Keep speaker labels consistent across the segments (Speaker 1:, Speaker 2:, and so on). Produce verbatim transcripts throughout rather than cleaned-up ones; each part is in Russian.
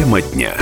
Speaker 1: Тема дня.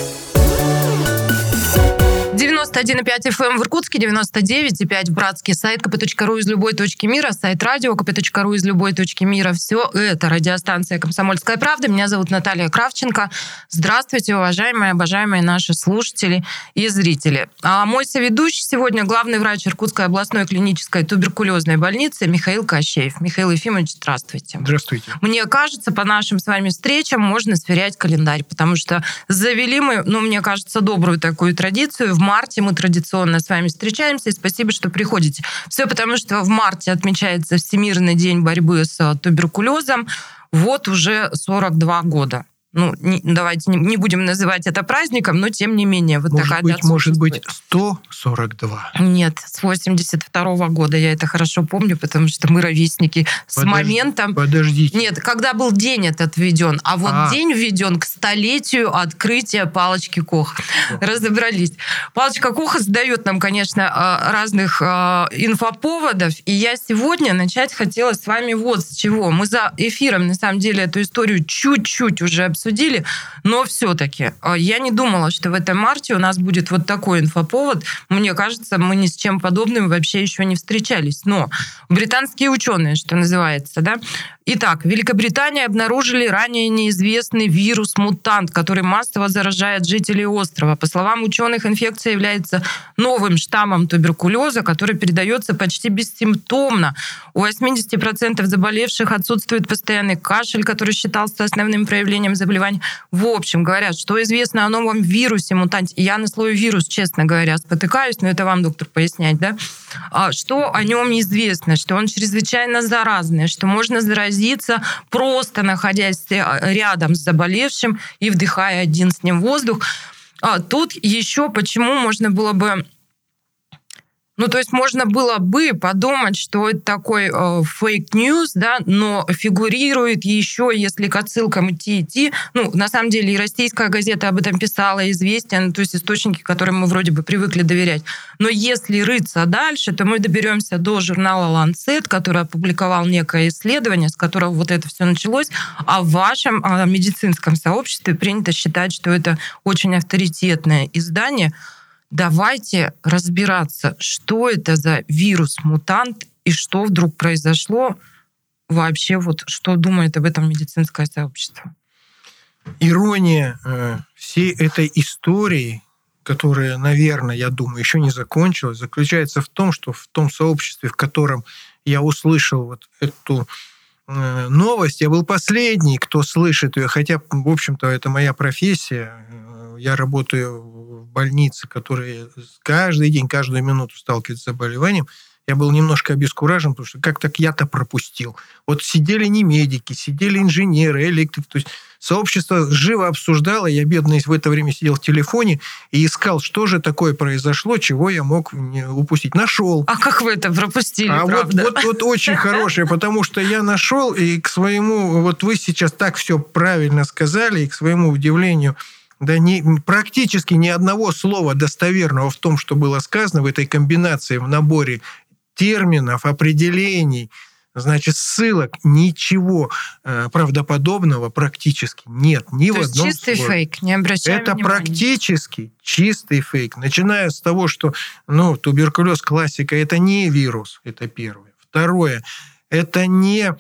Speaker 2: девяносто один и пять эф эм в Иркутске, девяносто девять и пять в Братске, сайт ка пэ точка ру из любой точки мира, сайт радио ка пэ точка ру из любой точки мира. Все это радиостанция «Комсомольская правда». Меня зовут Наталья Кравченко. Здравствуйте, уважаемые, обожаемые наши слушатели и зрители. А мой соведущий сегодня главный врач Иркутской областной клинической туберкулезной больницы Михаил Кощеев. Михаил Ефимович, здравствуйте.
Speaker 3: Здравствуйте.
Speaker 2: Мне кажется, по нашим с вами встречам можно сверять календарь, потому что завели мы, ну, мне кажется, добрую такую традицию. В марте мы традиционно с вами встречаемся, и спасибо, что приходите. Все потому, что в марте отмечается Всемирный день борьбы с туберкулезом. Вот уже сорок два года. Ну, не, давайте не, не будем называть это праздником, но тем не менее. Вот
Speaker 3: может
Speaker 2: такая
Speaker 3: быть,
Speaker 2: дата
Speaker 3: может быть,
Speaker 2: существует.
Speaker 3: сто сорок два.
Speaker 2: Нет, с восемьдесят второго года. Я это хорошо помню, потому что мы ровесники. С
Speaker 3: Подожди,
Speaker 2: моментом...
Speaker 3: Подождите.
Speaker 2: Нет, когда был день этот введен, а вот
Speaker 3: А.
Speaker 2: день введен к столетию открытия палочки Коха. Разобрались. Палочка Коха задает нам, конечно, разных инфоповодов, и я сегодня начать хотела с вами вот с чего. Мы за эфиром, на самом деле, эту историю чуть-чуть уже обсудили, Судили, но все-таки я не думала, что в этом марте у нас будет вот такой инфоповод. Мне кажется, мы ни с чем подобным вообще еще не встречались. Но британские ученые, что называется, да. Итак, в Великобритании обнаружили ранее неизвестный вирус-мутант, который массово заражает жителей острова. По словам ученых, инфекция является новым штаммом туберкулеза, который передается почти бессимптомно. У восемьдесят процентов заболевших отсутствует постоянный кашель, который считался основным проявлением заболевания. В общем, говорят, что известно о новом вирусе-мутанте. Я на слове «вирус», честно говоря, спотыкаюсь, но это вам, доктор, пояснять, да? Что о нем известно, что он чрезвычайно заразный, что можно заразиться просто находясь рядом с заболевшим и вдыхая один с ним воздух. Тут еще почему можно было бы... Ну, то есть можно было бы подумать, что это такой фейк-ньюс, э, да, но фигурирует еще, если к отсылкам идти, идти. Ну, на самом деле, и российская газета об этом писала, «Известия», ну, то есть источники, которым мы вроде бы привыкли доверять. Но если рыться дальше, то мы доберемся до журнала Lancet, который опубликовал некое исследование, с которого вот это все началось. А в вашем э, медицинском сообществе принято считать, что это очень авторитетное издание. Давайте разбираться, что это за вирус-мутант и что вдруг произошло вообще, вот что думает об этом медицинское сообщество.
Speaker 3: Ирония э, всей этой истории, которая, наверное, я думаю, еще не закончилась, заключается в том, что в том сообществе, в котором я услышал вот эту э, новость, я был последний, кто слышит ее, хотя, в общем-то, это моя профессия. Я работаю в больнице, которая каждый день, каждую минуту сталкивается с заболеванием. Я был немножко обескуражен, потому что как так я-то пропустил. Вот сидели не медики, сидели инженеры, электрики. То есть сообщество живо обсуждало. Я, бедный, в это время сидел в телефоне и искал, что же такое произошло, чего я мог упустить. Нашел.
Speaker 2: А как вы это пропустили,
Speaker 3: а
Speaker 2: правда?
Speaker 3: Вот, вот, вот очень хорошее, потому что я нашел, и к своему... Вот вы сейчас так все правильно сказали, и к своему удивлению... Да не, практически ни одного слова достоверного в том, что было сказано в этой комбинации, в наборе терминов, определений, значит, ссылок, ничего э, правдоподобного практически нет. Ни
Speaker 2: То
Speaker 3: в
Speaker 2: есть
Speaker 3: одном
Speaker 2: чистый
Speaker 3: слове.
Speaker 2: фейк, не обращаем
Speaker 3: Это
Speaker 2: внимания.
Speaker 3: практически чистый фейк. Начиная с того, что ну, туберкулез классика – это не вирус, это первое. Второе – это не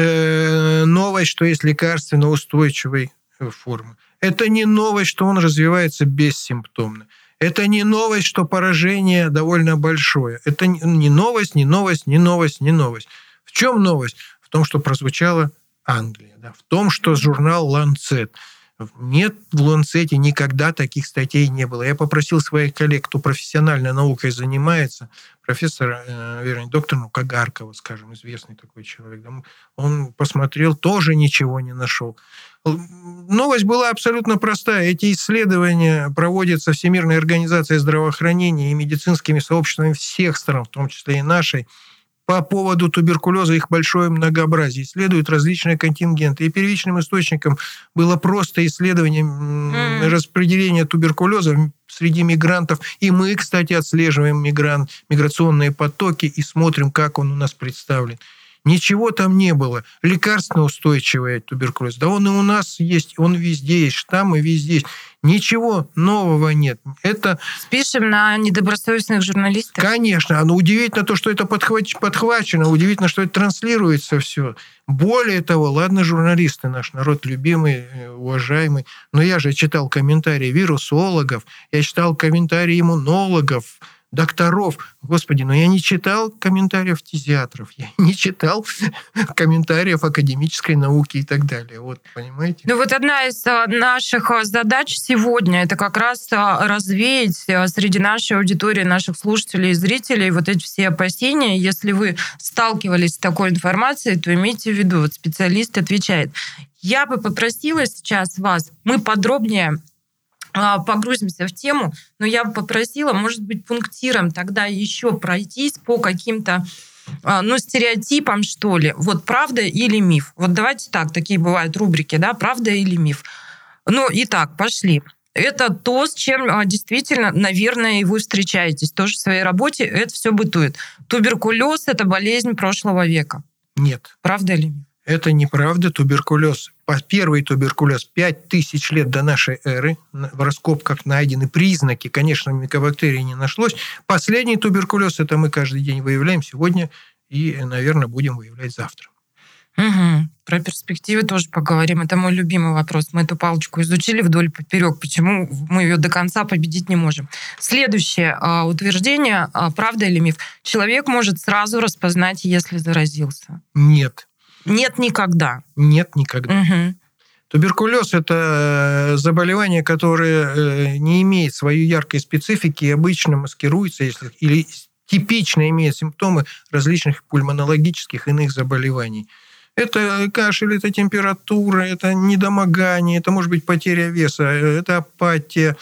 Speaker 3: э, новость, что есть лекарственно устойчивой формы. Это не новость, что он развивается бессимптомно. Это не новость, что поражение довольно большое. Это не новость, не новость, не новость, не новость. В чем новость? В том, что прозвучала Англия. Да? В том, что журнал Lancet. Нет, в Lancet никогда таких статей не было. Я попросил своих коллег, кто профессиональной наукой занимается, профессора, вернее, доктора Нукагаркова, скажем, известный такой человек, он посмотрел, тоже ничего не нашел. Новость была абсолютно простая. Эти исследования проводятся Всемирной организацией здравоохранения и медицинскими сообществами всех стран, в том числе и нашей, по поводу туберкулеза, их большое многообразие. Исследуют различные контингенты. И первичным источником было просто исследование mm. распределения туберкулеза среди мигрантов. И мы, кстати, отслеживаем мигрант, миграционные потоки и смотрим, как он у нас представлен. Ничего там не было. Лекарственно-устойчивый туберкулез. Да он и у нас есть, он везде есть, штаммы везде есть. Ничего нового нет. Это...
Speaker 2: Спишем на недобросовестных журналистов?
Speaker 3: Конечно. Но удивительно то, что это подхвачено. Удивительно, что это транслируется все. Более того, ладно, журналисты, наш народ любимый, уважаемый, но я же читал комментарии вирусологов, я читал комментарии иммунологов, докторов. Господи, но я не читал комментариев фтизиатров, я не читал комментариев академической науки и так далее. Вот, понимаете?
Speaker 2: Ну вот одна из наших задач сегодня – это как раз развеять среди нашей аудитории, наших слушателей и зрителей вот эти все опасения. Если вы сталкивались с такой информацией, то имейте в виду, вот специалист отвечает. Я бы попросила сейчас вас, мы подробнее погрузимся в тему, но я бы попросила, может быть, пунктиром тогда еще пройтись по каким-то, ну, стереотипам, что ли. Вот правда или миф? Вот давайте так, такие бывают рубрики, да, правда или миф. Ну, итак, пошли. Это то, с чем действительно, наверное, и вы встречаетесь тоже в своей работе, это все бытует. Туберкулез – это болезнь прошлого века.
Speaker 3: Нет.
Speaker 2: Правда или миф?
Speaker 3: Это неправда. Туберкулез, первый туберкулез пять тысяч лет до нашей эры. В раскопках найдены признаки. Конечно, микобактерий не нашлось. Последний туберкулез, это мы каждый день выявляем сегодня и, наверное, будем выявлять завтра.
Speaker 2: Угу. Про перспективы тоже поговорим. Это мой любимый вопрос. Мы эту палочку изучили вдоль и поперек. Почему мы ее до конца победить не можем? Следующее а, утверждение. А, правда или миф? Человек может сразу распознать, если заразился.
Speaker 3: Нет.
Speaker 2: Нет никогда.
Speaker 3: Нет никогда.
Speaker 2: Угу.
Speaker 3: Туберкулез – это заболевание, которое не имеет своей яркой специфики и обычно маскируется, если, или типично имеет симптомы различных пульмонологических иных заболеваний. Это кашель, это температура, это недомогание, это может быть потеря веса, это апатия,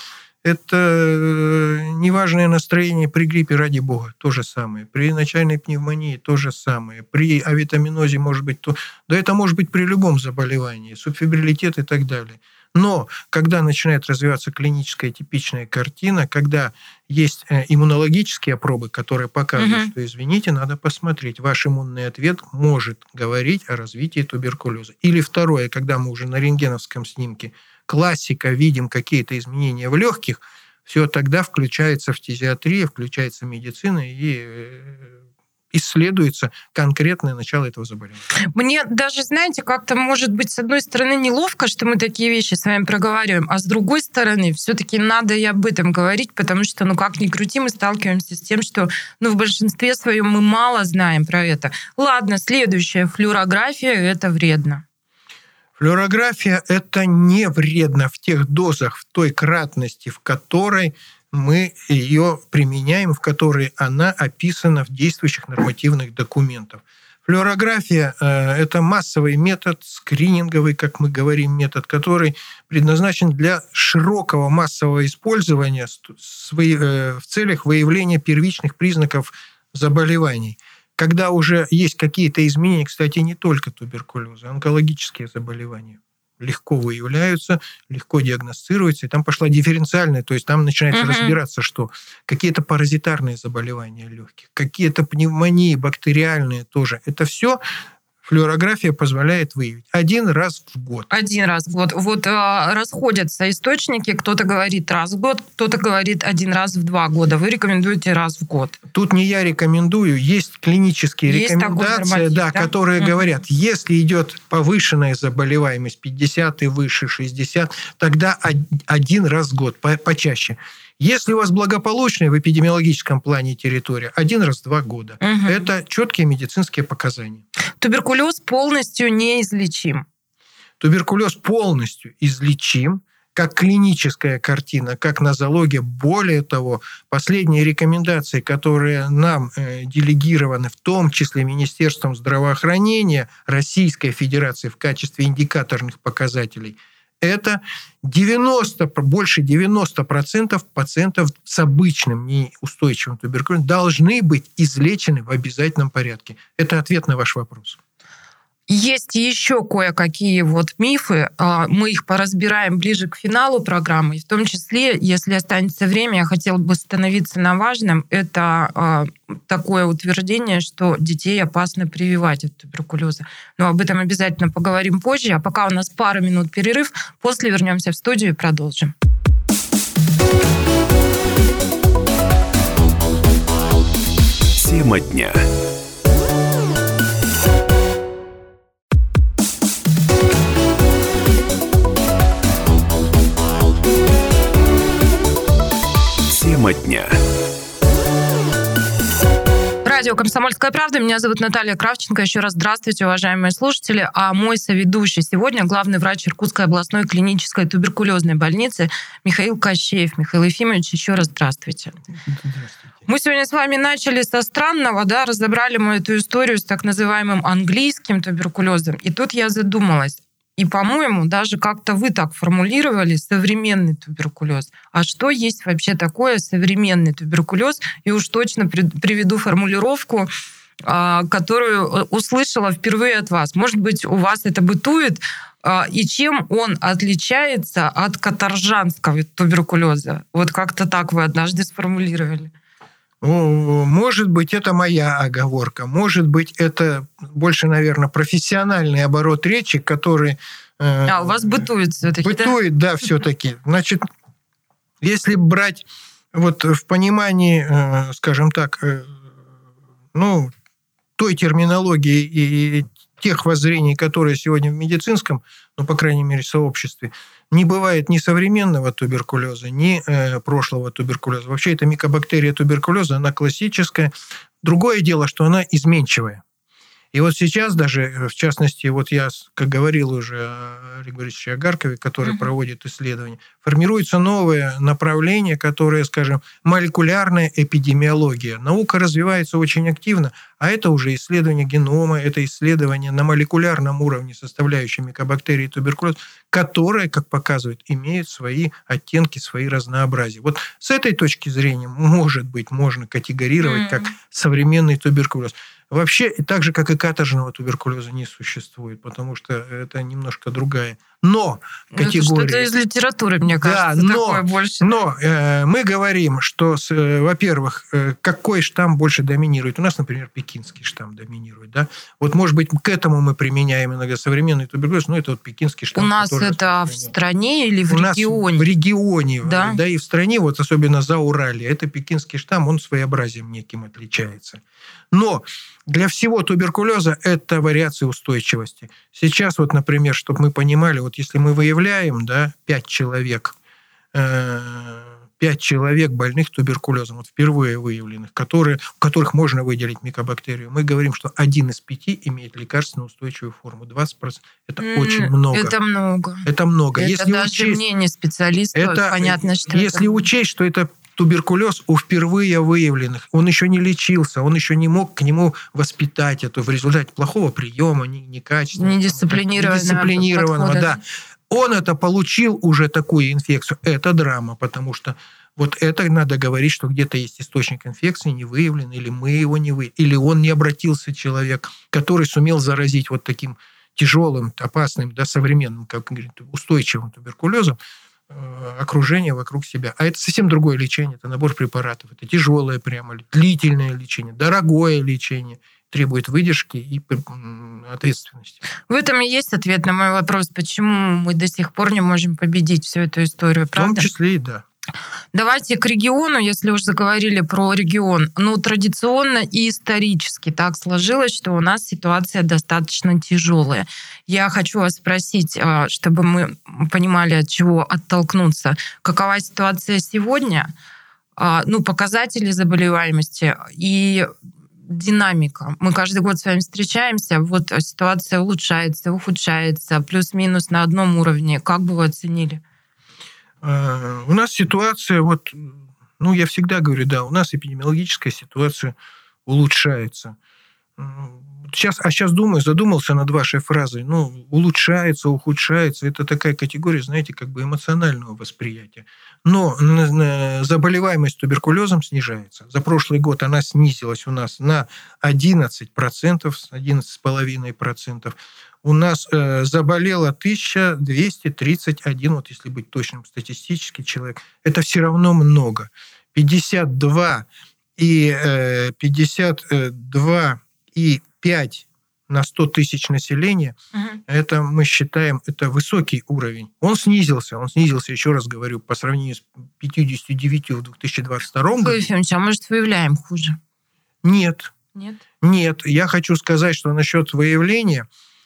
Speaker 3: это неважное настроение при гриппе, ради бога, то же самое. При начальной пневмонии то же самое. При авитаминозе может быть то... Да это может быть при любом заболевании, субфибрилитет и так далее. Но когда начинает развиваться клиническая типичная картина, когда есть иммунологические опробы, которые показывают, угу. что, извините, надо посмотреть, ваш иммунный ответ может говорить о развитии туберкулеза. Или второе, когда мы уже на рентгеновском снимке классика, видим какие-то изменения в легких, все тогда включается фтизиатрия, включается медицина и исследуется конкретное начало этого заболевания.
Speaker 2: Мне даже, знаете, как-то может быть, с одной стороны, неловко, что мы такие вещи с вами проговариваем, а с другой стороны, все-таки надо и об этом говорить, потому что, ну, как ни крути, мы сталкиваемся с тем, что, ну, в большинстве своем мы мало знаем про это. Ладно, следующее. Флюорография – это вредно.
Speaker 3: Флюорография – это не вредно в тех дозах, в той кратности, в которой мы ее применяем, в которой она описана в действующих нормативных документах. Флюорография – это массовый метод, скрининговый, как мы говорим, метод, который предназначен для широкого массового использования в целях выявления первичных признаков заболеваний. Когда уже есть какие-то изменения, кстати, не только туберкулеза, онкологические заболевания легко выявляются, легко диагностируются, и там пошла дифференциальная, то есть там начинается uh-huh. разбираться, что какие-то паразитарные заболевания легких, какие-то пневмонии бактериальные тоже. Это все флюорография позволяет выявить один раз в год.
Speaker 2: Один раз в год. Вот э, расходятся источники. Кто-то говорит раз в год, кто-то говорит один раз в два года. Вы рекомендуете раз в год.
Speaker 3: Тут не я рекомендую. Есть клинические есть рекомендации, да, да? которые mm-hmm. говорят, если идет повышенная заболеваемость пятьдесят и выше, шестьдесят, тогда один раз в год, по- почаще. Если у вас благополучная в эпидемиологическом плане территория, один раз в два года. Угу. Это четкие медицинские показания.
Speaker 2: Туберкулез полностью неизлечим.
Speaker 3: Туберкулез полностью излечим, как клиническая картина, как нозология. Более того, последние рекомендации, которые нам э, делегированы, в том числе Министерством здравоохранения Российской Федерации в качестве индикаторных показателей, это девяносто, больше девяноста процентов пациентов с обычным неустойчивым туберкулезом должны быть излечены в обязательном порядке. Это ответ на ваш вопрос.
Speaker 2: Есть еще кое-какие вот мифы. Мы их поразбираем ближе к финалу программы. И в том числе, если останется время, я хотела бы остановиться на важном. Это такое утверждение, что детей опасно прививать от туберкулеза. Но об этом обязательно поговорим позже. А пока у нас пару минут перерыв. После вернемся в студию и продолжим.
Speaker 1: Тема дня. Тема дня.
Speaker 2: Радио «Комсомольская правда». Меня зовут Наталья Кравченко. Еще раз здравствуйте, уважаемые слушатели. А мой соведущий сегодня главный врач Иркутской областной клинической туберкулезной больницы Михаил Кощеев. Михаил Ефимович, еще раз здравствуйте.
Speaker 3: Здравствуйте.
Speaker 2: Мы сегодня с вами начали со странного, да, разобрали мы эту историю с так называемым английским туберкулезом. И тут я задумалась. И, по-моему, даже как-то вы так формулировали современный туберкулез. А что есть вообще такое современный туберкулез? И уж точно приведу формулировку, которую услышала впервые от вас. Может быть, у вас это бытует? И чем он отличается от каторжанского туберкулеза? Вот как-то так вы однажды сформулировали.
Speaker 3: Может быть, это моя оговорка. Может быть, это больше, наверное, профессиональный оборот речи, который...
Speaker 2: А, у вас бытует все-таки,
Speaker 3: Бытует, да, да все-таки. Значит, если брать вот в понимании, скажем так, ну, той терминологии и тех воззрений, которые сегодня в медицинском, ну, по крайней мере, сообществе, не бывает ни современного туберкулеза, ни э, прошлого туберкулеза. Вообще, эта микобактерия туберкулеза, она классическая. Другое дело, что она изменчивая. И вот сейчас даже, в частности, вот я, как говорил уже о Григорьевиче Агаркове, который mm-hmm. проводит исследования, формируется новое направление, которое, скажем, молекулярная эпидемиология. Наука развивается очень активно, а это уже исследование генома, это исследование на молекулярном уровне составляющей микобактерии туберкулеза, которые, как показывают, имеют свои оттенки, свои разнообразия. Вот с этой точки зрения, может быть, можно категорировать mm-hmm. как современный туберкулез. Вообще, так же, как и каторжного туберкулеза, не существует, потому что это немножко другая. Но категория...
Speaker 2: Это что-то из литературы, мне кажется,
Speaker 3: да, но,
Speaker 2: такое больше.
Speaker 3: Но э, мы говорим, что, с, э, во-первых, э, какой штамм больше доминирует. У нас, например, пекинский штамм доминирует. Да? Вот, может быть, к этому мы применяем иногда современный туберкулез, но это вот пекинский штамм.
Speaker 2: У нас это в стране или в
Speaker 3: У
Speaker 2: регионе?
Speaker 3: Нас в регионе,
Speaker 2: да?
Speaker 3: да, и в стране, вот особенно за Урале, это пекинский штамм, он своеобразием неким отличается. Но для всего туберкулеза это вариации устойчивости. Сейчас вот, например, чтобы мы понимали, вот если мы выявляем, да, пять человек, пять человек больных туберкулезом, вот впервые выявленных, которые, у которых можно выделить микобактерию, мы говорим, что один из пяти имеет лекарственно устойчивую форму. двадцать процентов это mm, очень много.
Speaker 2: Это много.
Speaker 3: Это много.
Speaker 2: Это
Speaker 3: если
Speaker 2: даже
Speaker 3: учесть,
Speaker 2: мнение специалистов,
Speaker 3: это,
Speaker 2: понятно, что
Speaker 3: если
Speaker 2: это...
Speaker 3: учесть, что это туберкулез у впервые выявленных, он еще не лечился, он еще не мог к нему воспитать это в результате плохого приема, некачественного,
Speaker 2: недисциплинированного,
Speaker 3: недисциплинированного да. Он это получил уже такую инфекцию. Это драма, потому что вот это надо говорить, что где-то есть источник инфекции, не выявлен, или мы его не выявили, или он не обратился, человек, который сумел заразить вот таким тяжелым, опасным, да, современным, как говорят, устойчивым туберкулезом, окружение вокруг себя. А это совсем другое лечение, это набор препаратов. Это тяжелое прямо, длительное лечение, дорогое лечение, требует выдержки и ответственности.
Speaker 2: В этом и есть ответ на мой вопрос, почему мы до сих пор не можем победить всю эту историю, правда?
Speaker 3: В том числе и да.
Speaker 2: Давайте к региону, если уж заговорили про регион. Ну, традиционно и исторически так сложилось, что у нас ситуация достаточно тяжелая. Я хочу вас спросить, чтобы мы понимали, от чего оттолкнуться. Какова ситуация сегодня? Ну, показатели заболеваемости и динамика. Мы каждый год с вами встречаемся, вот ситуация улучшается, ухудшается, плюс-минус на одном уровне. Как бы вы оценили?
Speaker 3: У нас ситуация, вот, ну, я всегда говорю, да, у нас эпидемиологическая ситуация улучшается. Сейчас, а сейчас думаю, задумался над вашей фразой. Ну, улучшается, ухудшается. Это такая категория, знаете, как бы эмоционального восприятия. Но заболеваемость туберкулезом снижается. За прошлый год она снизилась у нас на одиннадцать процентов, одиннадцать целых пять десятых процента. У нас э, заболело тысяча двести тридцать один, вот если быть точным статистически, человек. Это все равно много. пятьдесят два и э, пятьдесят два и пять на сто тысяч населения, угу. Это мы считаем, это высокий уровень. Он снизился, он снизился, еще раз говорю, по сравнению с пятьдесят девять в две тысячи двадцать втором году.
Speaker 2: Ефимович, а может, выявляем хуже?
Speaker 3: Нет.
Speaker 2: Нет?
Speaker 3: Нет. Я хочу сказать, что насчет выявления,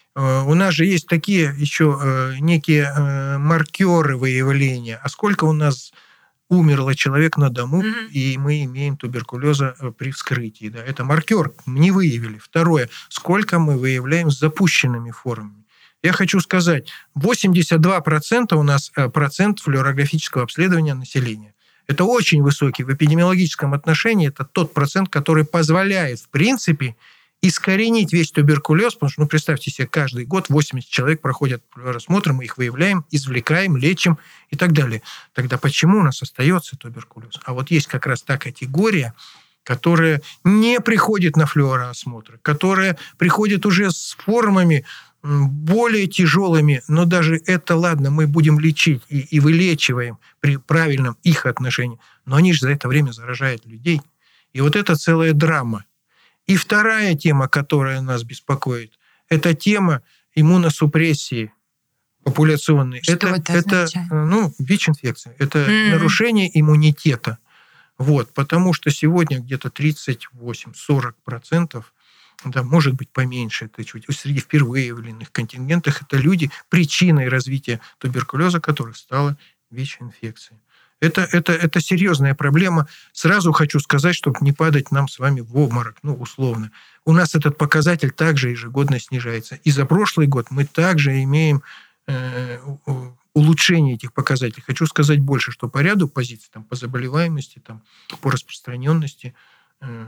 Speaker 3: у нас же есть такие еще некие маркеры выявления. А сколько у нас умерло человек на дому, mm-hmm. и мы имеем туберкулеза при вскрытии. Да? Это маркер, не выявили. Второе, сколько мы выявляем с запущенными формами. Я хочу сказать, восемьдесят два процента у нас процент флюорографического обследования населения. Это очень высокий. В эпидемиологическом отношении это тот процент, который позволяет, в принципе, искоренить весь туберкулез, потому что, ну, представьте себе, каждый год восемьдесят человек проходят флюоросмотр, мы их выявляем, извлекаем, лечим и так далее. Тогда почему у нас остается туберкулез? А вот есть как раз та категория, которая не приходит на флюороосмотр, которая приходит уже с формами более тяжелыми, но даже это, ладно, мы будем лечить и, и вылечиваем при правильном их отношении, но они же за это время заражают людей. И вот это целая драма. И вторая тема, которая нас беспокоит, это тема иммуносупрессии популяционной.
Speaker 2: Что
Speaker 3: это,
Speaker 2: это,
Speaker 3: это ну, ВИЧ-инфекция. Это mm-hmm. нарушение иммунитета. Вот, потому что сегодня где-то тридцать восемь - сорок процентов, да, может быть, поменьше, это чуть, среди впервые выявленных контингентах, это люди, причиной развития туберкулеза, которых стала ВИЧ-инфекция. Это, это, это серьезная проблема. Сразу хочу сказать, чтобы не падать нам с вами в обморок, ну, условно. У нас этот показатель также ежегодно снижается. И за прошлый год мы также имеем э, улучшение этих показателей. Хочу сказать больше, что по ряду позиций, там, по заболеваемости, там, по распространенности, э,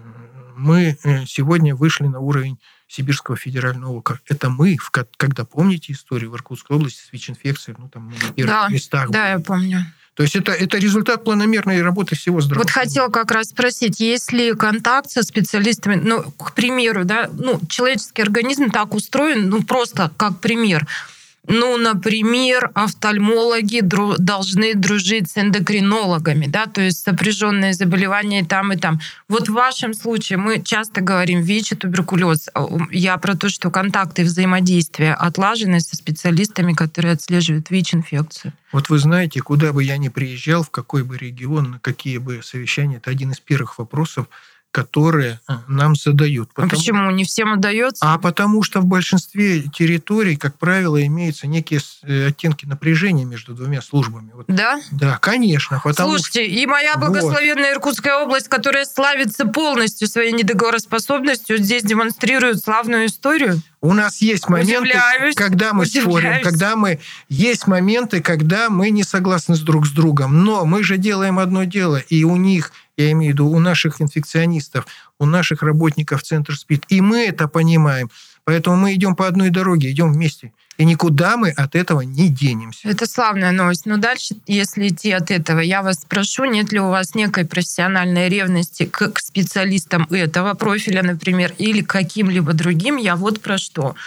Speaker 3: мы сегодня вышли на уровень Сибирского федерального округа. Это мы, когда, помните историю в Иркутской области с ВИЧ-инфекцией, ну, там, на первых
Speaker 2: да,
Speaker 3: местах.
Speaker 2: Да,
Speaker 3: были.
Speaker 2: Я помню.
Speaker 3: То есть это, это результат планомерной работы всего здравоохранения.
Speaker 2: Вот хотела как раз спросить, есть ли контакт со специалистами, ну, к примеру, да, ну, человеческий организм так устроен, ну, просто как пример. Ну, например, офтальмологи дру- должны дружить с эндокринологами, да, то есть сопряженные заболевания и там, и там. Вот в вашем случае мы часто говорим ВИЧ и туберкулез. Я про то, что контакты и взаимодействие отлажены со специалистами, которые отслеживают ВИЧ-инфекцию.
Speaker 3: Вот вы знаете, куда бы я ни приезжал, в какой бы регион, на какие бы совещания, это один из первых вопросов, которые нам задают.
Speaker 2: Потому... А почему? Не всем удается?
Speaker 3: А потому что в большинстве территорий, как правило, имеются некие оттенки напряжения между двумя службами. Вот.
Speaker 2: Да?
Speaker 3: Да, конечно.
Speaker 2: Слушайте, что... и моя благословенная вот. Иркутская область, которая славится полностью своей недоговороспособностью, здесь демонстрирует славную историю.
Speaker 3: У нас есть моменты, удивляюсь, когда мы удивляюсь. спорим, когда мы... Есть моменты, когда мы не согласны друг с другом. Но мы же делаем одно дело, и у них... Я имею в виду у наших инфекционистов, у наших работников Центра СПИД. И мы это понимаем. Поэтому мы идем по одной дороге, идем вместе. И никуда мы от этого не денемся.
Speaker 2: Это славная новость. Но дальше, если идти от этого, я вас спрошу, нет ли у вас некой профессиональной ревности к, к специалистам этого профиля, например, или к каким-либо другим? Я вот про что.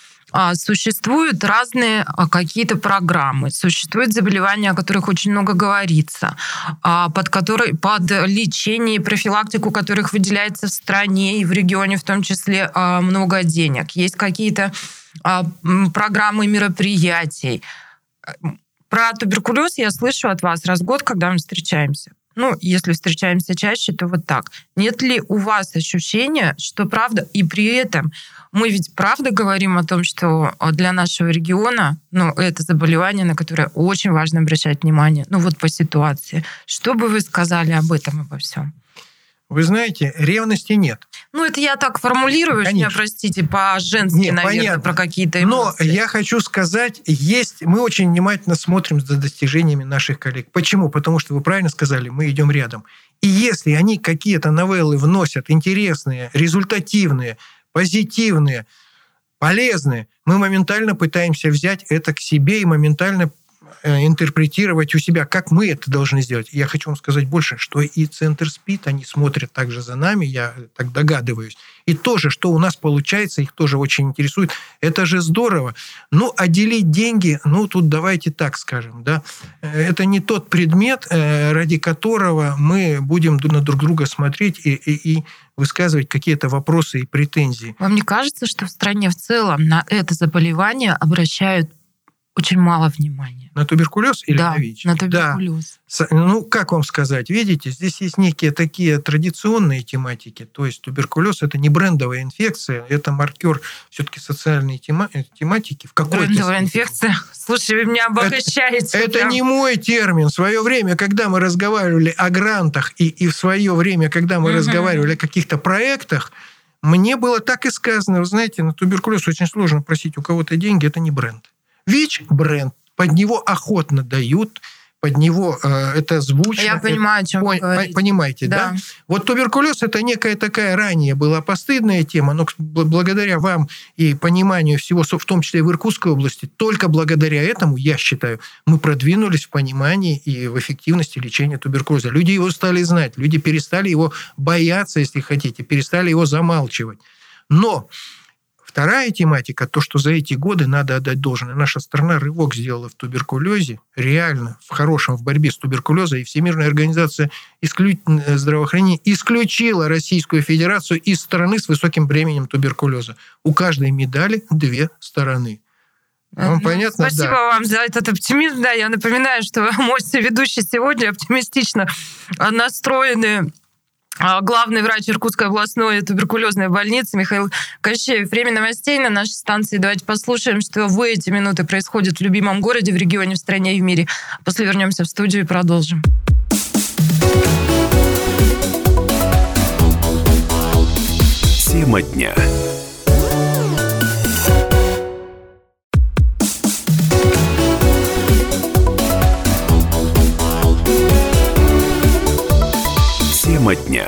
Speaker 2: Существуют разные какие-то программы, существуют заболевания, о которых очень много говорится, под, которые, под лечение и профилактику которых выделяется в стране и в регионе в том числе много денег. Есть какие-то программы мероприятий. Про туберкулез я слышу от вас раз в год, когда мы встречаемся. Ну, если встречаемся чаще, то вот так. Нет ли у вас ощущения, что правда, и при этом мы ведь правда говорим о том, что для нашего региона, ну, это заболевание, на которое очень важно обращать внимание, ну, вот по ситуации. Что бы вы сказали об этом, обо всем?
Speaker 3: Вы знаете, ревности нет.
Speaker 2: Ну, это я так формулирую, меня, простите, по-женски, нет, наверное, понятно. Про какие-то эмоции.
Speaker 3: Но я хочу сказать, есть, мы очень внимательно смотрим за достижениями наших коллег. Почему? Потому что вы правильно сказали, мы идем рядом. И если они какие-то новеллы вносят интересные, результативные, позитивные, полезные, мы моментально пытаемся взять это к себе и моментально интерпретировать у себя, как мы это должны сделать. Я хочу вам сказать больше, что и Центр СПИД, они смотрят также за нами, я так догадываюсь. И тоже, что у нас получается, их тоже очень интересует. Это же здорово. Ну, а делить деньги, ну, тут давайте так скажем, да, это не тот предмет, ради которого мы будем на друг друга смотреть и, и, и высказывать какие-то вопросы и претензии.
Speaker 2: Вам не кажется, что в стране в целом на это заболевание обращают очень мало внимания?
Speaker 3: На туберкулез или
Speaker 2: да,
Speaker 3: на ВИЧ?
Speaker 2: на туберкулез.
Speaker 3: Да. Ну, как вам сказать? Видите, здесь есть некие такие традиционные тематики. То есть туберкулез – это не брендовая инфекция, это маркер все-таки социальной тема- тематики. В какой-то
Speaker 2: брендовая
Speaker 3: степени.
Speaker 2: Инфекция? Слушай, вы меня обогащаете.
Speaker 3: Это, это не мой термин. В свое время, когда мы разговаривали о грантах, и, и в свое время, когда мы угу. разговаривали о каких-то проектах, мне было так и сказано, вы знаете, на туберкулез очень сложно просить у кого-то деньги, это не бренд. ВИЧ – бренд. Под него охотно дают, под него э, это звучно.
Speaker 2: Я понимаю, о чем вы
Speaker 3: говорите. Понимаете, да. да? Вот туберкулез – это некая такая ранее была постыдная тема, но благодаря вам и пониманию всего, в том числе и в Иркутской области, только благодаря этому, я считаю, мы продвинулись в понимании и в эффективности лечения туберкулеза. Люди его стали знать, люди перестали его бояться, если хотите, перестали его замалчивать. Но вторая тематика, то, что за эти годы надо отдать должное. Наша страна рывок сделала в туберкулезе, реально, в хорошем, в борьбе с туберкулезом, и Всемирная организация здравоохранения исключила Российскую Федерацию из страны с высоким бременем туберкулеза. У каждой медали две стороны. Вам ну, понятно?
Speaker 2: Спасибо
Speaker 3: да.
Speaker 2: вам за этот оптимизм. Да, я напоминаю, что мой соведущий сегодня оптимистично настроенный главный врач Иркутской областной туберкулезной больницы Михаил Кощеев. Время новостей на нашей станции. Давайте послушаем, что в эти минуты происходит в любимом городе, в регионе, в стране и в мире. После вернемся в студию и продолжим.
Speaker 1: Тема дня. Тема дня.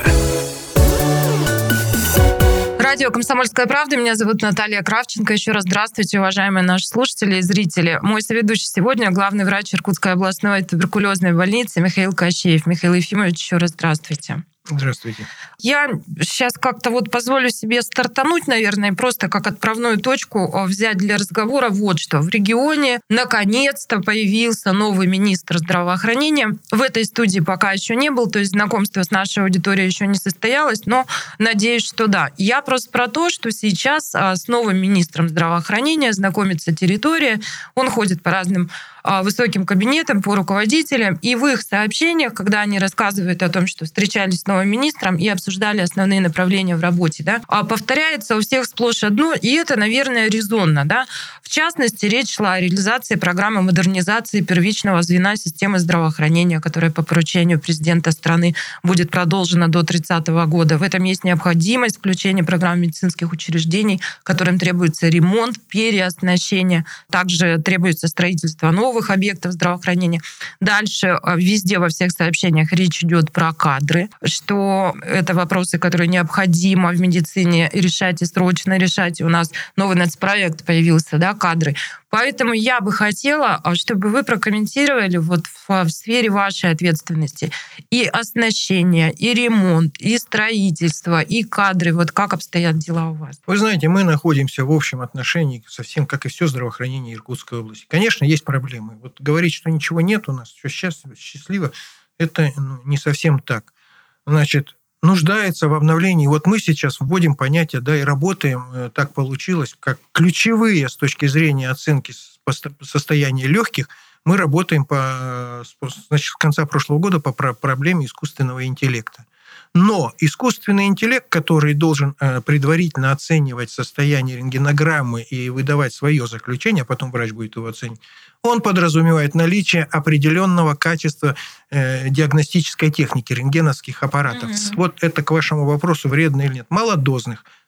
Speaker 2: Радио «Комсомольская правда». Меня зовут Наталья Кравченко. Еще раз здравствуйте, уважаемые наши слушатели и зрители. Мой соведущий сегодня — главный врач Иркутской областной туберкулезной больницы Михаил Кощеев. Михаил Ефимович, еще раз здравствуйте.
Speaker 3: Здравствуйте.
Speaker 2: Я сейчас как-то вот позволю себе стартануть, наверное, просто как отправную точку взять для разговора вот что. В регионе наконец-то появился новый министр здравоохранения. В этой студии пока еще не был, то есть знакомство с нашей аудиторией еще не состоялось, но надеюсь, что да. Я просто про то, что сейчас с новым министром здравоохранения знакомится территория. Он ходит по разным высоким кабинетам, по руководителям, и в их сообщениях, когда они рассказывают о том, что встречались с новым министром и обсуждали основные направления в работе, да, повторяется у всех сплошь одно, и это, наверное, резонно. Да. В частности, речь шла о реализации программы модернизации первичного звена системы здравоохранения, которая по поручению президента страны будет продолжена до тридцатого года. В этом есть необходимость включения программ медицинских учреждений, которым требуется ремонт, переоснащение. Также требуется строительство новых новых объектов здравоохранения. Дальше везде во всех сообщениях речь идет про кадры, что это вопросы, которые необходимо в медицине решать и срочно решать. И у нас новый нацпроект появился, да, кадры. Поэтому я бы хотела, чтобы вы прокомментировали вот в, в сфере вашей ответственности и оснащение, и ремонт, и строительство, и кадры. Вот как обстоят дела у вас?
Speaker 3: Вы знаете, мы находимся в общем отношении совсем, как и все здравоохранение Иркутской области. Конечно, есть проблемы. Вот говорить, что ничего нет у нас, все счастливо, счастливо, это ну, не совсем так. Значит, нуждается в обновлении. Вот мы сейчас вводим понятие, да, и работаем, так получилось, как ключевые с точки зрения оценки состояния легких, мы работаем по, значит, с конца прошлого года по проблеме искусственного интеллекта. Но искусственный интеллект, который должен предварительно оценивать состояние рентгенограммы и выдавать свое заключение, а потом врач будет его оценивать, он подразумевает наличие определенного качества э, диагностической техники, рентгеновских аппаратов. Mm-hmm. Вот это к вашему вопросу, вредно или нет. Малодозных,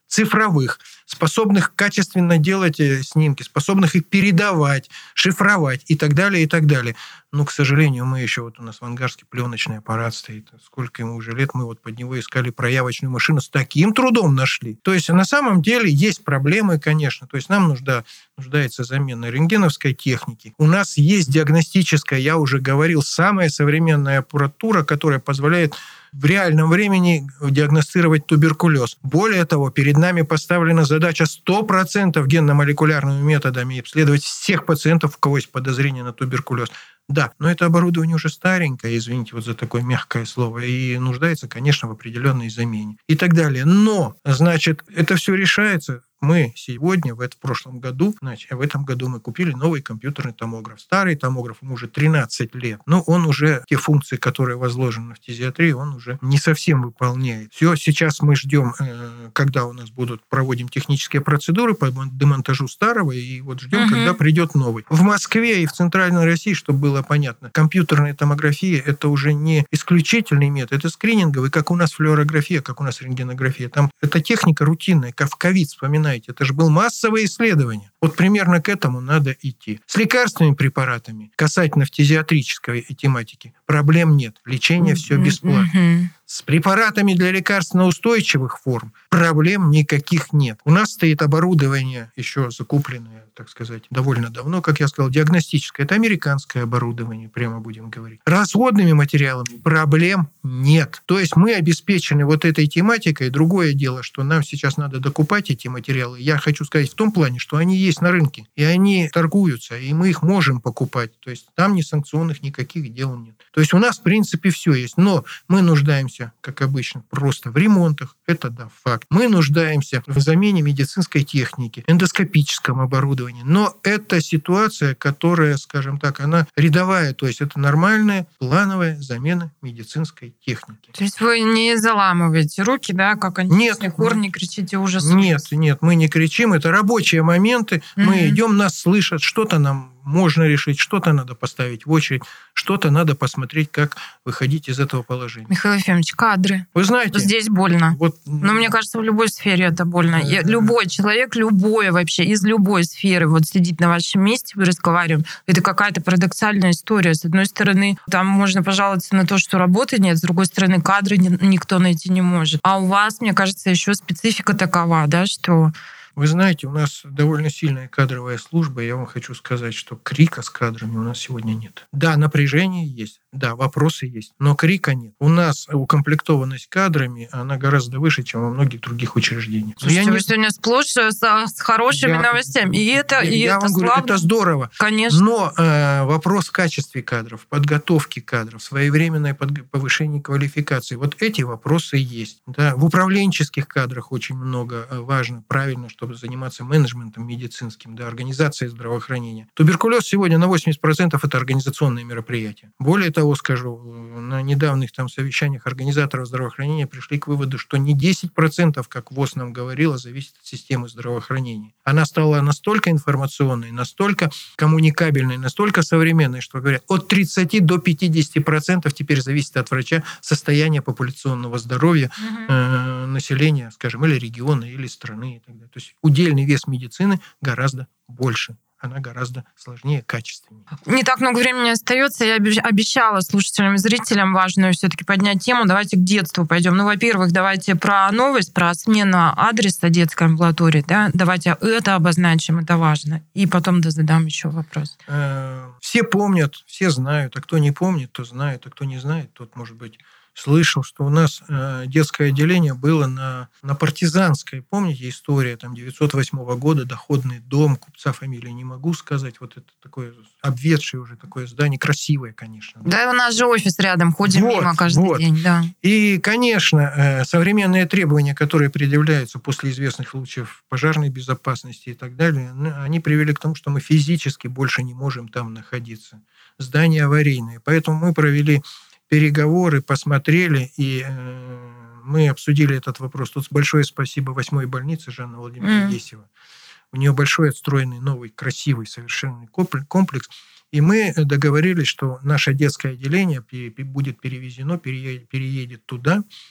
Speaker 3: цифровых, способных качественно делать снимки, способных их передавать, шифровать и так далее, и так далее. Но, к сожалению, мы еще, вот у нас в Ангарске пленочный аппарат стоит. Сколько ему уже лет, мы вот под него искали проявочную машину, с таким трудом нашли. То есть, на самом деле, есть проблемы, конечно. То есть, нам нужда, нуждается замена рентгеновской техники. У нас есть диагностическая, я уже говорил, самая современная аппаратура, которая позволяет в реальном времени диагностировать туберкулез. Более того, перед нами поставлена задача сто процентов генно-молекулярными методами обследовать всех пациентов, у кого есть подозрение на туберкулез. Да, но это оборудование уже старенькое, извините вот за такое мягкое слово, и нуждается, конечно, в определенной замене и так далее. Но, значит, это все решается. Мы сегодня, в, этом, в прошлом году, значит, в этом году мы купили новый компьютерный томограф. Старый томограф, ему уже тринадцать лет, но он уже, те функции, которые возложены в фтизиатрии, он уже не совсем выполняет. Все, сейчас мы ждем, когда у нас будут, проводим технические процедуры по демонтажу старого, и вот ждем, угу. когда придет новый. В Москве и в Центральной России, чтобы было понятно, компьютерная томография – это уже не исключительный метод, это скрининговый, как у нас флюорография, как у нас рентгенография. Там это техника рутинная, как в ковид, вспоминаете. Это же было массовое исследование. Вот примерно к этому надо идти. С лекарственными препаратами, касательно фтизиатрической тематики, проблем нет. Лечение mm-hmm. все бесплатно. Mm-hmm. С препаратами для лекарственно-устойчивых форм проблем никаких нет. У нас стоит оборудование, еще закупленное, так сказать, довольно давно, как я сказал, диагностическое. Это американское оборудование, прямо будем говорить. Расходными материалами проблем нет. То есть мы обеспечены вот этой тематикой. Другое дело, что нам сейчас надо докупать эти материалы. Я хочу сказать в том плане, что они есть на рынке, и они торгуются, и мы их можем покупать. То есть там несанкционных никаких дел нет. То есть у нас, в принципе, все есть. Но мы нуждаемся, как обычно, просто в ремонтах. Это, да, факт. Мы нуждаемся в замене медицинской техники, эндоскопическом оборудовании. Но это ситуация, которая, скажем так, она рядовая. То есть это нормальная плановая замена медицинской техники.
Speaker 2: То есть вы не заламываете руки, да, как античный хор, не кричите ужас.
Speaker 3: Нет, нет, мы не кричим. Это рабочие моменты. Mm-hmm. Мы идем, нас слышат, что-то нам можно решить, что-то надо поставить в очередь, что-то надо посмотреть, как выходить из этого положения.
Speaker 2: Михаил Ефимович, кадры.
Speaker 3: Вы знаете...
Speaker 2: Здесь больно.
Speaker 3: Вот,
Speaker 2: но мне кажется, в любой сфере это больно. Э- любой человек, любой вообще, из любой сферы, вот сидит на вашем месте, вы разговариваем, это какая-то парадоксальная история. С одной стороны, там можно пожаловаться на то, что работы нет, с другой стороны, кадры никто найти не может. А у вас, мне кажется, еще специфика такова, да, что...
Speaker 3: Вы знаете, у нас довольно сильная кадровая служба. Я вам хочу сказать, что крика с кадрами у нас сегодня нет. Да, напряжение есть, да, вопросы есть, но крика нет. У нас укомплектованность кадрами, она гораздо выше, чем во многих других учреждениях.
Speaker 2: Слушайте, вы не... сегодня сплошь с, с хорошими я... новостями. И это, и
Speaker 3: я
Speaker 2: это
Speaker 3: вам говорю,
Speaker 2: славно.
Speaker 3: Это здорово.
Speaker 2: Конечно.
Speaker 3: Но э, вопрос в качестве кадров, подготовки кадров, своевременное под... повышение квалификации, вот эти вопросы есть. Да. В управленческих кадрах очень много важно, правильно, чтобы заниматься менеджментом медицинским, да, организацией здравоохранения. Туберкулез сегодня на восемьдесят процентов это организационные мероприятия. Более того, скажу, на недавних там совещаниях организаторов здравоохранения пришли к выводу, что не десять процентов, как ВОЗ нам говорила, зависит от системы здравоохранения. Она стала настолько информационной, настолько коммуникабельной, настолько современной, что, говорят, от тридцати до пятидесяти процентов теперь зависит от врача состояние популяционного здоровья угу. э, населения, скажем, или региона, или страны и так далее. То есть удельный вес медицины гораздо больше. Она гораздо сложнее, качественнее.
Speaker 2: Не так много времени остается. Я обещала слушателям и зрителям важную все-таки поднять тему. Давайте к детству пойдем. Ну, во-первых, давайте про новость, про смену адреса детской амбулатории. Да? Давайте это обозначим, это важно. И потом задам еще вопрос.
Speaker 3: Все помнят, все знают. А кто не помнит, то знает. А кто не знает, тот, может быть, слышал, что у нас э, детское отделение было на, на Партизанской. Помните история там девятьсот восьмого года, доходный дом, купца фамилии не могу сказать. Вот это такое обветшее уже такое здание, красивое, конечно.
Speaker 2: Да, да, у нас же офис рядом, ходим вот, мимо каждый
Speaker 3: вот.
Speaker 2: день. Да.
Speaker 3: И, конечно, э, современные требования, которые предъявляются после известных случаев пожарной безопасности и так далее, они привели к тому, что мы физически больше не можем там находиться. Здание аварийное. Поэтому мы провели переговоры, посмотрели, и э, мы обсудили этот вопрос. Тут большое спасибо восьмой больнице Жанны Владимировны mm. Есева. У нее большой отстроенный, новый, красивый, совершенный комплекс. И мы договорились, что наше детское отделение будет перевезено, переедет туда,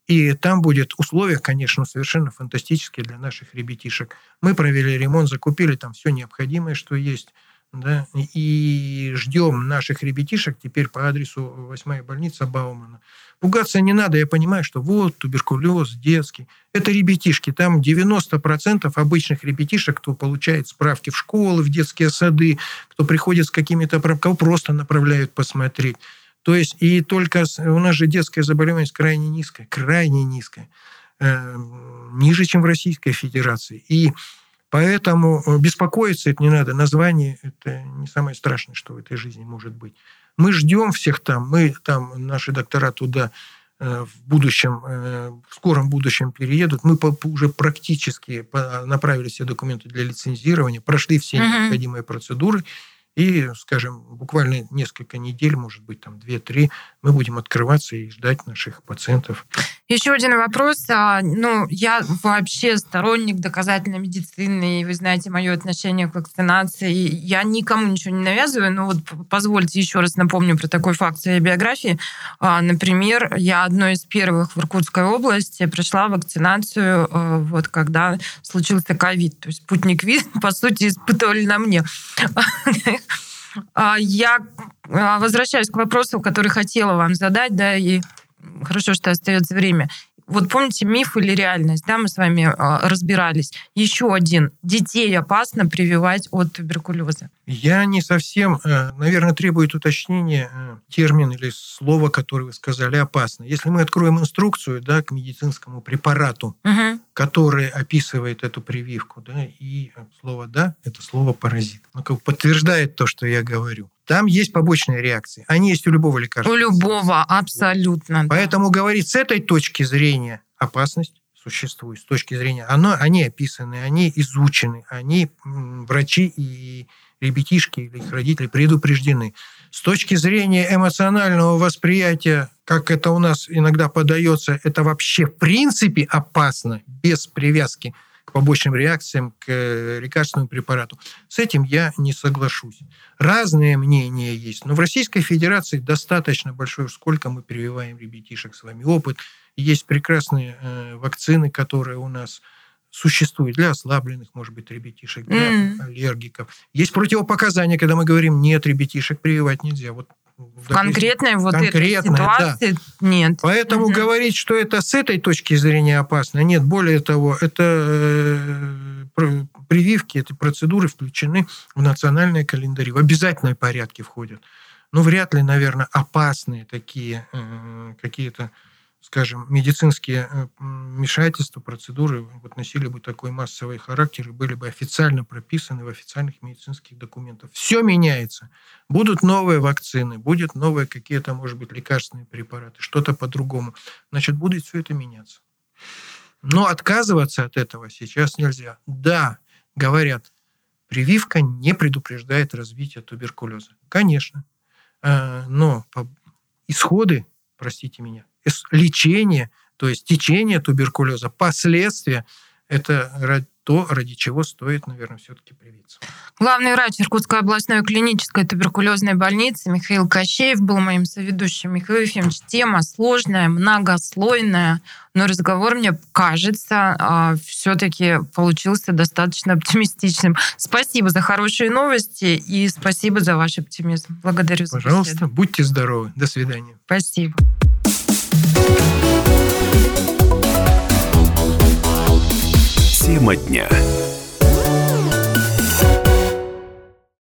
Speaker 3: И там будет условия, конечно, совершенно фантастические для наших ребятишек. Мы провели ремонт, закупили там все необходимое, что есть. Да, и ждем наших ребятишек теперь по адресу восьмая больница Баумана. Пугаться не надо, я понимаю, что вот туберкулез детский. Это ребятишки, там девяносто процентов обычных ребятишек, кто получает справки в школы, в детские сады, кто приходит с какими-то проблемами, кого просто направляют посмотреть. То есть и только у нас же детская заболеваемость крайне низкая, крайне низкая, э, ниже, чем в Российской Федерации. И поэтому беспокоиться это не надо. Название – это не самое страшное, что в этой жизни может быть. Мы ждем всех там. Мы там, наши доктора туда в будущем, в скором будущем переедут. Мы уже практически направили все документы для лицензирования, прошли все uh-huh. необходимые процедуры. И, скажем, буквально несколько недель, может быть, там две-три, мы будем открываться и ждать наших пациентов.
Speaker 2: Еще один вопрос. Ну, я вообще сторонник доказательной медицины, и вы знаете мое отношение к вакцинации. Я никому ничего не навязываю, но вот позвольте еще раз напомню про такой факт в своей биографии. Например, я одной из первых в Иркутской области прошла вакцинацию, вот когда случился ковид. То есть спутник Ви, по сути, испытывали на мне. Я возвращаюсь к вопросу, который хотела вам задать, да, и хорошо, что остается время. Вот помните, миф или реальность, да, мы с вами разбирались. Еще один. Детей опасно прививать от туберкулеза.
Speaker 3: Я не совсем, наверное, требует уточнения термин или слово, которое вы сказали, опасно. Если мы откроем инструкцию, да, к медицинскому препарату, угу. который описывает эту прививку, да, и слово «да» – это слово «паразит». Ну, как бы подтверждает то, что я говорю. Там есть побочные реакции. Они есть у любого лекарства.
Speaker 2: У любого, абсолютно.
Speaker 3: Поэтому да. говорить с этой точки зрения опасность существует. С точки зрения... Оно, они описаны, они изучены, они врачи и ребятишки или их родители предупреждены. С точки зрения эмоционального восприятия, как это у нас иногда подается, это вообще в принципе опасно, без привязки к побочным реакциям, к лекарственному препарату. С этим я не соглашусь. Разные мнения есть, но в Российской Федерации достаточно большой, сколько мы прививаем ребятишек с вами. Опыт. Есть прекрасные э, вакцины, которые у нас существуют для ослабленных, может быть, ребятишек, для mm. аллергиков. Есть противопоказания, когда мы говорим, нет, ребятишек прививать нельзя. Вот
Speaker 2: в конкретной вот этой ситуации да. нет.
Speaker 3: Поэтому mm-hmm. говорить, что это с этой точки зрения опасно, нет. Более того, это э, прививки, эти процедуры включены в национальные календари. В обязательном порядке входят. Но вряд ли, наверное, опасные такие э, какие-то, скажем, медицинские вмешательства, процедуры вот носили бы такой массовый характер и были бы официально прописаны в официальных медицинских документах. Все меняется. Будут новые вакцины, будут новые какие-то, может быть, лекарственные препараты, что-то по-другому. Значит, будет все это меняться. Но отказываться от этого сейчас нельзя. Да, говорят, прививка не предупреждает развитие туберкулеза. Конечно. Но исходы, простите меня, лечение, то есть течение туберкулеза, последствия, это то, ради чего стоит, наверное, все-таки привиться.
Speaker 2: Главный врач Иркутской областной клинической туберкулезной больницы Михаил Кощеев был моим соведущим. Михаил Ефимович, тема сложная, многослойная, но разговор, мне кажется, все-таки получился достаточно оптимистичным. Спасибо за хорошие новости и спасибо за ваш оптимизм. Благодарю за беседу.
Speaker 3: Пожалуйста, будьте здоровы. До свидания.
Speaker 2: Спасибо.
Speaker 1: Тема дня.